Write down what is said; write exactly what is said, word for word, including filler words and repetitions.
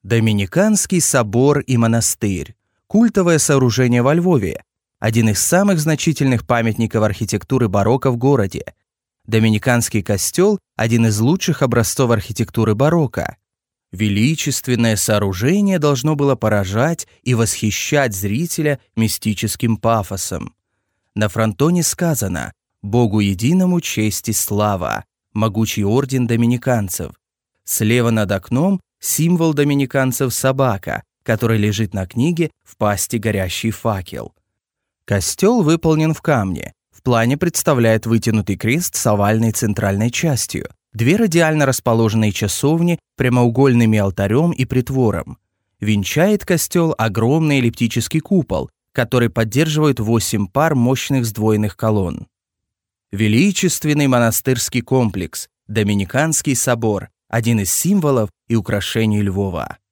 Доминиканский собор и монастырь – культовое сооружение во Львове, один из самых значительных памятников архитектуры барокко в городе. Доминиканский костел – один из лучших образцов архитектуры барокко. Величественное сооружение должно было поражать и восхищать зрителя мистическим пафосом. На фронтоне сказано «Богу единому честь и слава», могучий орден доминиканцев. Слева над окном символ доминиканцев собака, который лежит на книге в пасти горящий факел. Костел выполнен в камне. В плане представляет вытянутый крест с овальной центральной частью, две радиально расположенные часовни прямоугольными алтарем и притвором. Венчает костел огромный эллиптический купол, который поддерживает восемь пар мощных сдвоенных колонн. Величественный монастырский комплекс, Доминиканский собор – один из символов и украшений Львова.